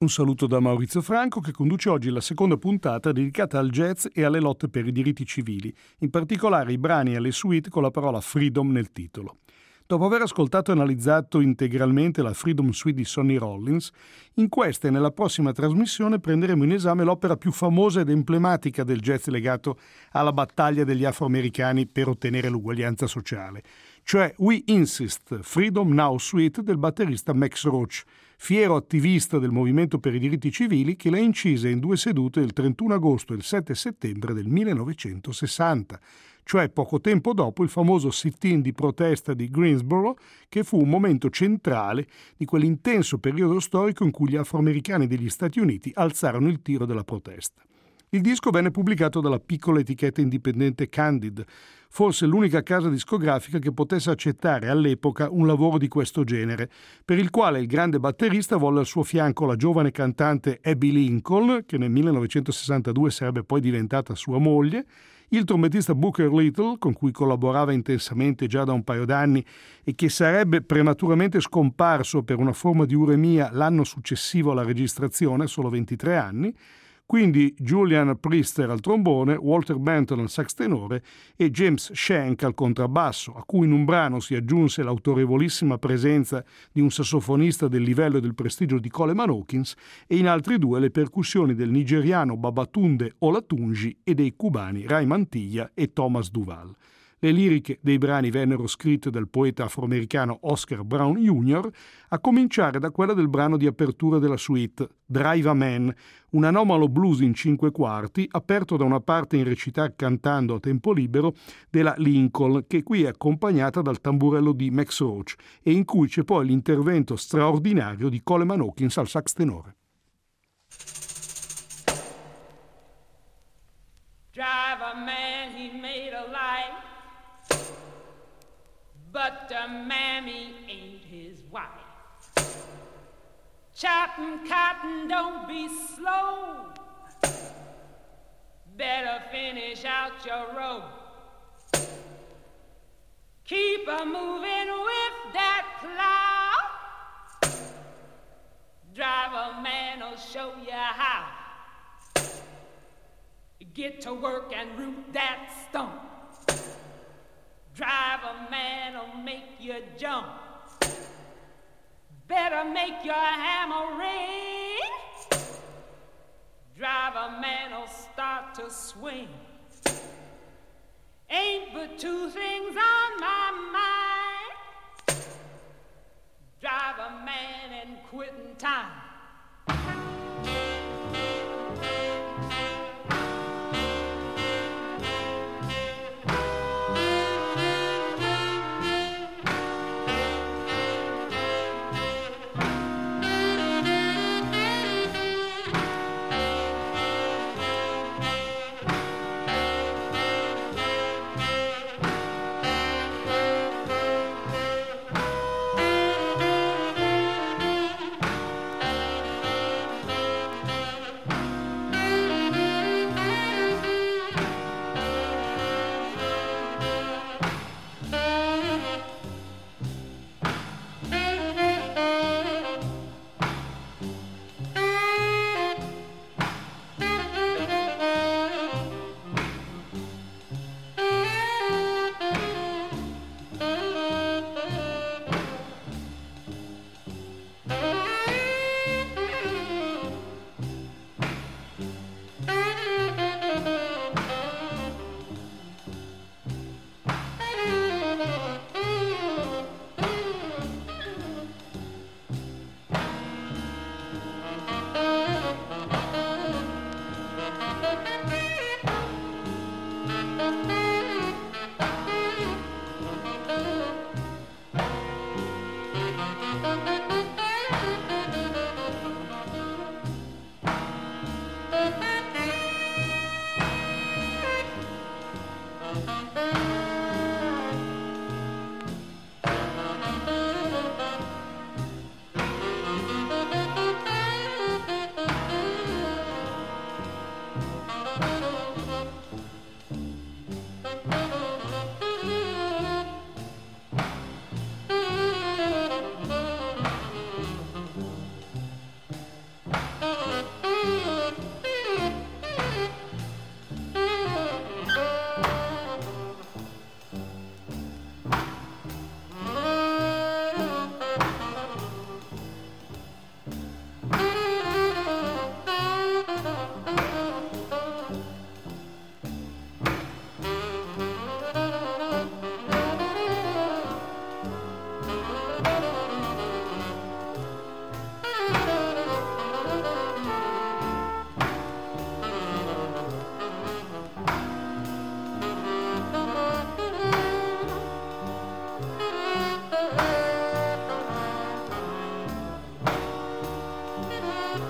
Un saluto da Maurizio Franco, che conduce oggi la seconda puntata dedicata al jazz e alle lotte per i diritti civili, in particolare i brani e le suite con la parola Freedom nel titolo. Dopo aver ascoltato e analizzato integralmente la Freedom Suite di Sonny Rollins, in questa e nella prossima trasmissione prenderemo in esame l'opera più famosa ed emblematica del jazz legato alla battaglia degli afroamericani per ottenere l'uguaglianza sociale, cioè We Insist, Freedom Now Suite del batterista Max Roach, fiero attivista del movimento per i diritti civili, che la incise in 2 sedute il 31 agosto e il 7 settembre del 1960, cioè poco tempo dopo il famoso sit-in di protesta di Greensboro, che fu un momento centrale di quell'intenso periodo storico in cui gli afroamericani degli Stati Uniti alzarono il tiro della protesta. Il disco venne pubblicato dalla piccola etichetta indipendente Candid, forse l'unica casa discografica che potesse accettare all'epoca un lavoro di questo genere, per il quale il grande batterista volle al suo fianco la giovane cantante Abby Lincoln, che nel 1962 sarebbe poi diventata sua moglie, il trombettista Booker Little, con cui collaborava intensamente già da un paio d'anni e che sarebbe prematuramente scomparso per una forma di uremia l'anno successivo alla registrazione, solo 23 anni, quindi Julian Priester al trombone, Walter Benton al sax tenore e James Shank al contrabbasso, a cui in un brano si aggiunse l'autorevolissima presenza di un sassofonista del livello e del prestigio di Coleman Hawkins e in altri 2 le percussioni del nigeriano Babatunde Olatunji e dei cubani Ray Mantilla e Thomas Duval. Le liriche dei brani vennero scritte dal poeta afroamericano Oscar Brown Jr., a cominciare da quella del brano di apertura della suite, Drive a Man, un anomalo blues in 5 quarti, aperto da una parte in recitar cantando a tempo libero della Lincoln, che qui è accompagnata dal tamburello di Max Roach, e in cui c'è poi l'intervento straordinario di Coleman Hawkins al sax tenore. Drive a man, he made a life, but the mammy ain't his wife. Chopping cotton, don't be slow. Better finish out your row. Keep a moving with that plow. Drive a man'll show you how. Get to work and root that stump. Drive a man'll make you jump. Better make your hammer ring. Drive a man'll start to swing. Ain't but 2 things on my mind. Drive a man and quitting time.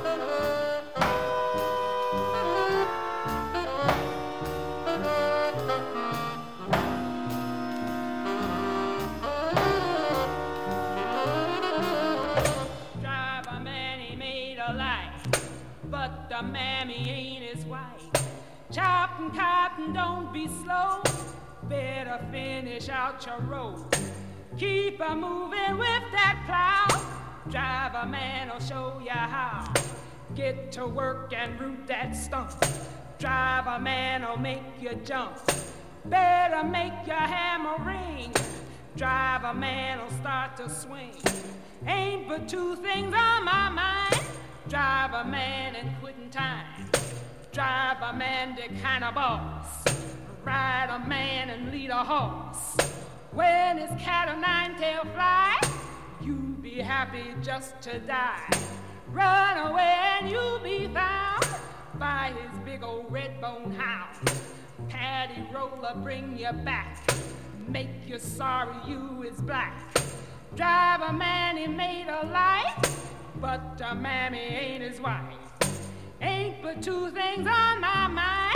But the mammy ain't his wife. Chopping cotton, don't be slow. Better finish out your road. Keep a moving with that plow. Driver man will show you how. Get to work and root that stump. Driver man will make you jump. Better make your hammer ring. Driver man will start to swing. Ain't but two things on my mind. Driver man and quitting time. Driver man the kind of boss. Ride a man and lead a horse. When his cat o' nine-tail fly, you be happy just to die. Run away and you'll be found by his big old red-bone hound. Paddy roller bring you back, make you sorry you is black. Driver man he made a life, but the mammy ain't his wife. Ain't but two things on my mind.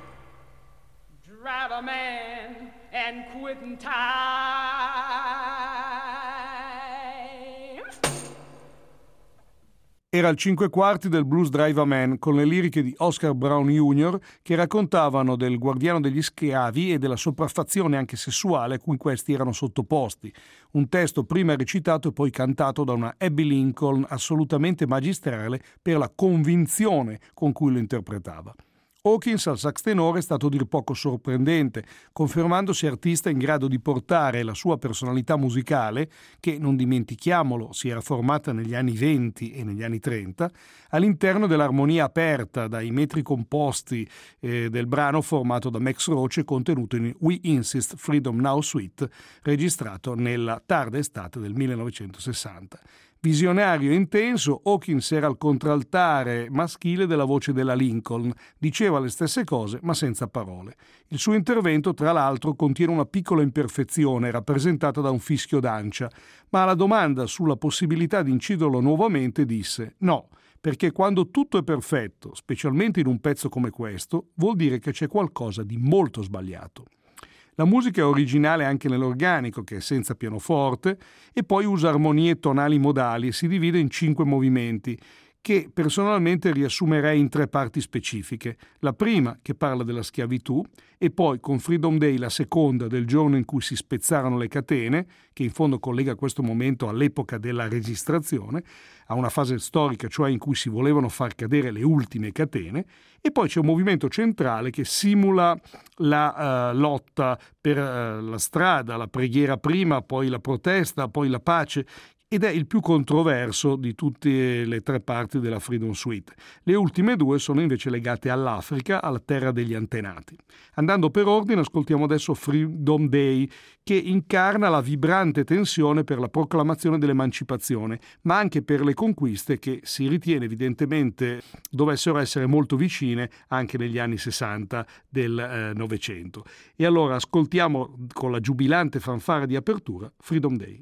Driver man and quitting time. Era il 5/4 del Blues Driver Man, con le liriche di Oscar Brown Jr. che raccontavano del guardiano degli schiavi e della sopraffazione anche sessuale a cui questi erano sottoposti. Un testo prima recitato e poi cantato da una Abby Lincoln assolutamente magistrale per la convinzione con cui lo interpretava. Hawkins al sax tenore è stato dir poco sorprendente, confermandosi artista in grado di portare la sua personalità musicale, che, non dimentichiamolo, si era formata negli anni 20 e negli anni 30, all'interno dell'armonia aperta dai metri composti del brano formato da Max Roach e contenuto in We Insist Freedom Now Suite, registrato nella tarda estate del 1960. Visionario e intenso, Hawkins era al contraltare maschile della voce della Lincoln, diceva le stesse cose ma senza parole. Il suo intervento, tra l'altro, contiene una piccola imperfezione rappresentata da un fischio d'ancia, ma alla domanda sulla possibilità di inciderlo nuovamente disse «No, perché quando tutto è perfetto, specialmente in un pezzo come questo, vuol dire che c'è qualcosa di molto sbagliato». La musica è originale anche nell'organico, che è senza pianoforte, e poi usa armonie tonali modali e si divide in 5 movimenti, che personalmente riassumerei in 3 parti specifiche. La prima, che parla della schiavitù, e poi con Freedom Day la seconda, del giorno in cui si spezzarono le catene, che in fondo collega questo momento all'epoca della registrazione, a una fase storica, cioè in cui si volevano far cadere le ultime catene, e poi c'è un movimento centrale che simula la lotta per la strada, la preghiera prima, poi la protesta, poi la pace, ed è il più controverso di tutte le 3 parti della Freedom Suite. Le ultime 2 sono invece legate all'Africa, alla terra degli antenati. Andando per ordine, ascoltiamo adesso Freedom Day, che incarna la vibrante tensione per la proclamazione dell'emancipazione, ma anche per le conquiste che si ritiene evidentemente dovessero essere molto vicine anche negli anni 60 del Novecento. E allora ascoltiamo con la giubilante fanfara di apertura Freedom Day.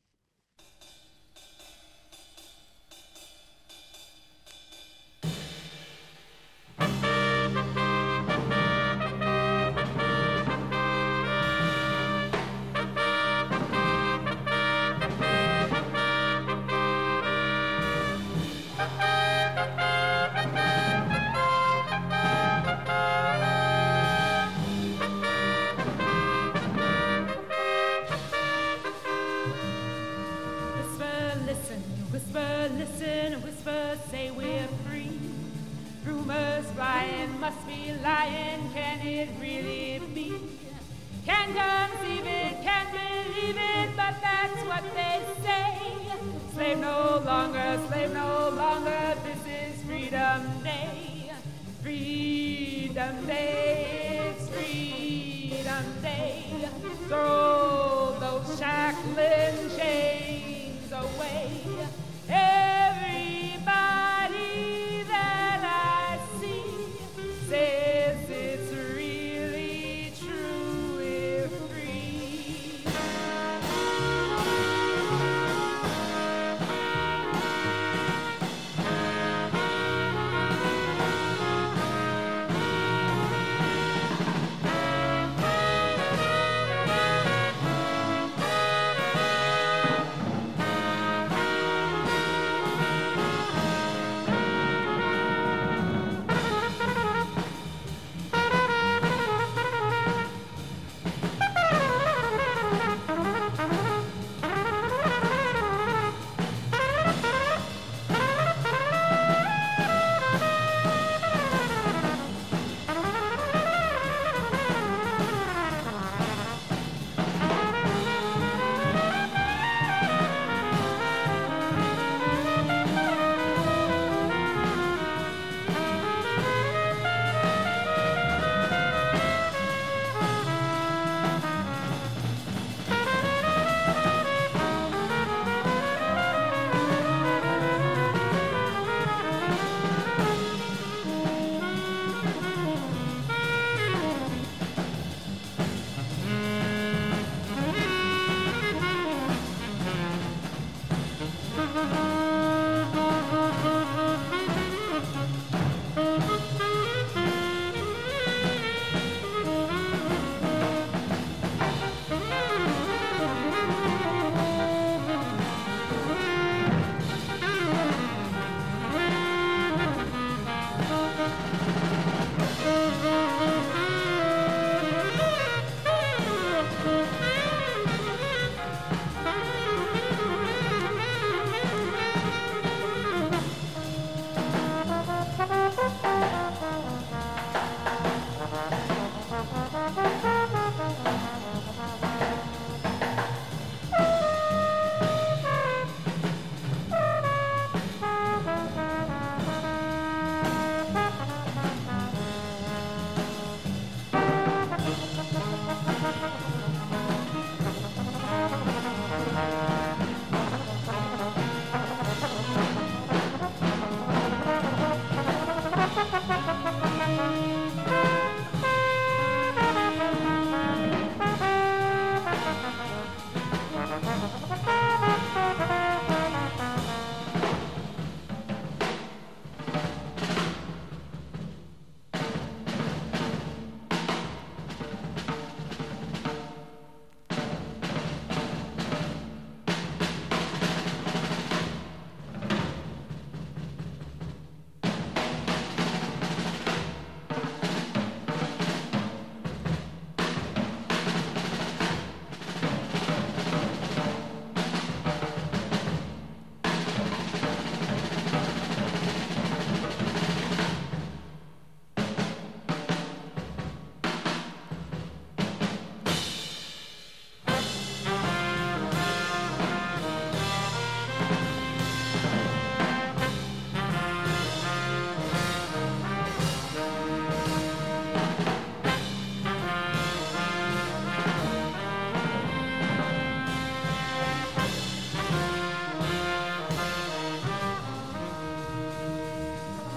Must be lying, can it really be? Can't conceive it, can't believe it, but that's what they say. Slave no longer, this is Freedom Day. Freedom Day, it's Freedom Day. Throw those shackling chains away. Everybody that I see says it's really true, we're free.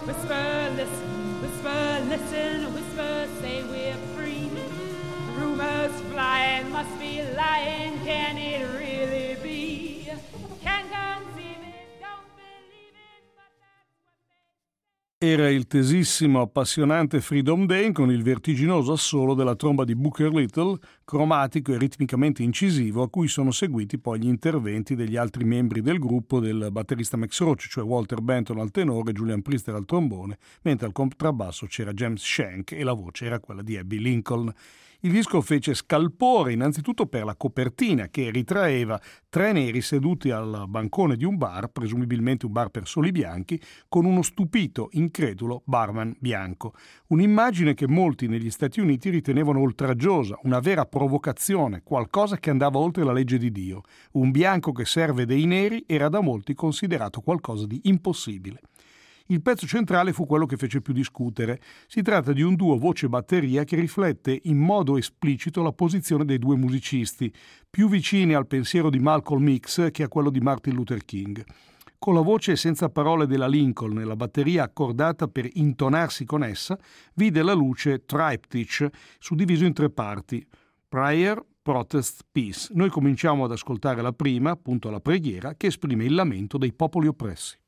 Whisper, listen, whisper, say we're free. Rumors flying, must be lying, can it really be? Can't conceive it, don't believe it, but that's what they say. Era il tesissimo, appassionante Freedom Day con il vertiginoso assolo della tromba di Booker Little, cromatico e ritmicamente incisivo, a cui sono seguiti poi gli interventi degli altri membri del gruppo, del batterista Max Roach, cioè Walter Benton al tenore, Julian Priester al trombone, mentre al contrabbasso c'era James Shank e la voce era quella di Abby Lincoln. Il disco fece scalpore innanzitutto per la copertina, che ritraeva tre neri seduti al bancone di un bar, presumibilmente un bar per soli bianchi, con uno stupito, incredulo barman bianco. Un'immagine che molti negli Stati Uniti ritenevano oltraggiosa, una vera provocazione, qualcosa che andava oltre la legge di Dio. Un bianco che serve dei neri era da molti considerato qualcosa di impossibile. Il pezzo centrale fu quello che fece più discutere. Si tratta di un duo voce-batteria che riflette in modo esplicito la posizione dei due musicisti, più vicini al pensiero di Malcolm X che a quello di Martin Luther King. Con la voce senza parole della Lincoln e la batteria accordata per intonarsi con essa, vide la luce Triptych, suddiviso in tre parti: Prayer, Protest, Peace. Noi cominciamo ad ascoltare la prima, appunto la preghiera, che esprime il lamento dei popoli oppressi.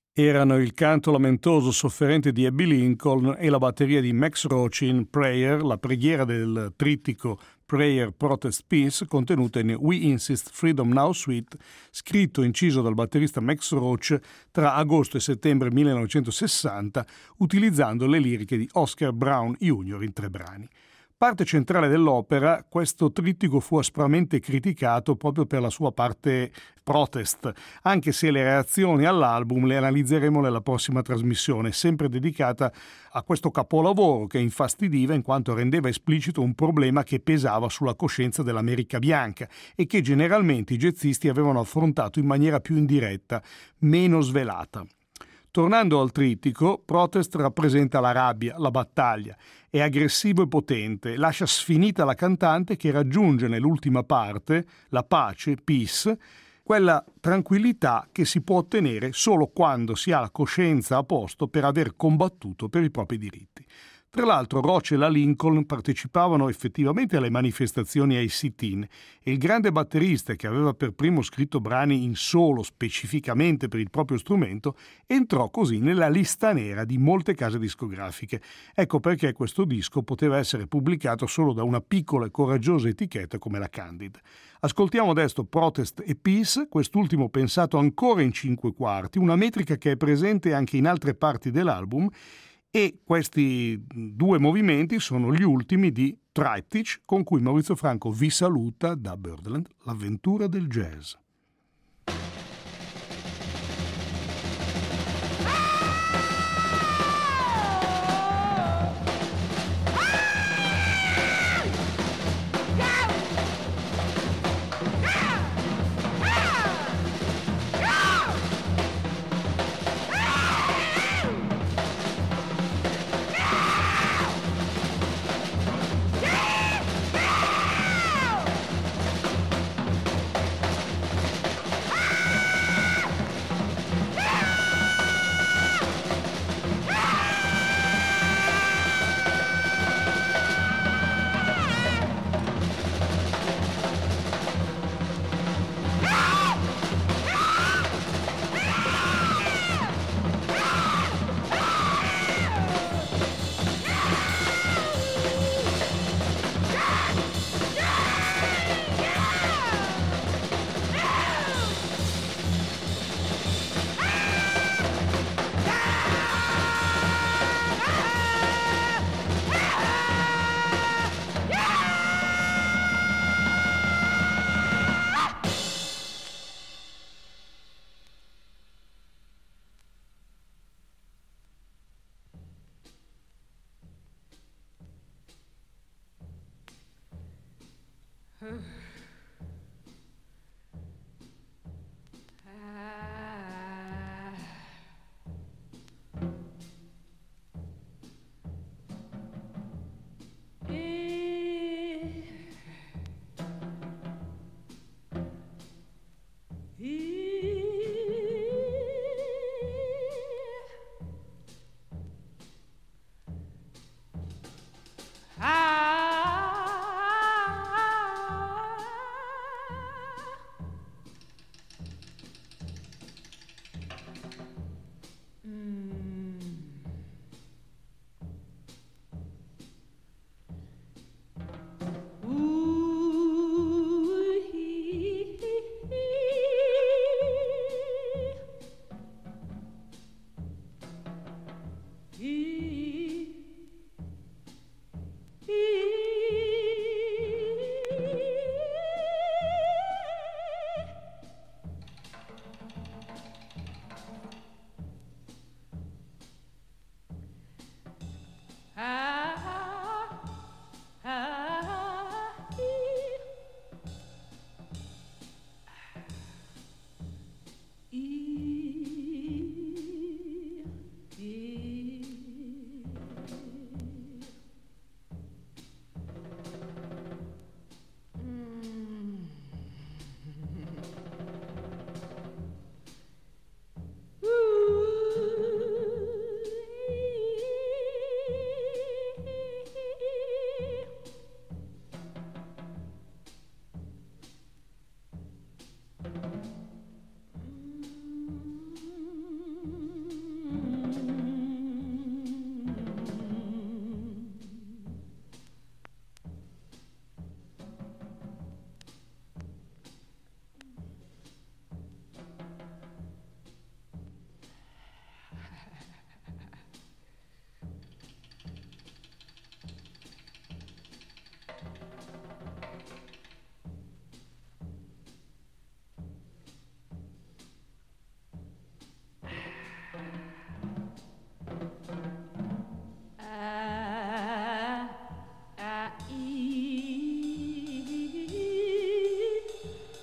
Erano il canto lamentoso sofferente di Abby Lincoln e la batteria di Max Roach in Prayer, la preghiera del trittico Prayer, Protest, Peace, contenuta in We Insist Freedom Now Suite, scritto e inciso dal batterista Max Roach tra agosto e settembre 1960, utilizzando le liriche di Oscar Brown Jr. in 3 brani. Parte centrale dell'opera, questo trittico fu aspramente criticato proprio per la sua parte protest, anche se le reazioni all'album le analizzeremo nella prossima trasmissione, sempre dedicata a questo capolavoro che infastidiva in quanto rendeva esplicito un problema che pesava sulla coscienza dell'America bianca e che generalmente i jazzisti avevano affrontato in maniera più indiretta, meno svelata. Tornando al trittico, Protest rappresenta la rabbia, la battaglia, è aggressivo e potente, lascia sfinita la cantante che raggiunge nell'ultima parte la pace, peace, quella tranquillità che si può ottenere solo quando si ha la coscienza a posto per aver combattuto per i propri diritti. Tra l'altro Roach e la Lincoln partecipavano effettivamente alle manifestazioni ai sit-in e il grande batterista, che aveva per primo scritto brani in solo specificamente per il proprio strumento, entrò così nella lista nera di molte case discografiche. Ecco perché questo disco poteva essere pubblicato solo da una piccola e coraggiosa etichetta come la Candid. Ascoltiamo adesso Protest e Peace, quest'ultimo pensato ancora in 5/4, una metrica che è presente anche in altre parti dell'album, e questi 2 movimenti sono gli ultimi di Triptych, con cui Maurizio Franco vi saluta da Birdland, l'avventura del jazz.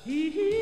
He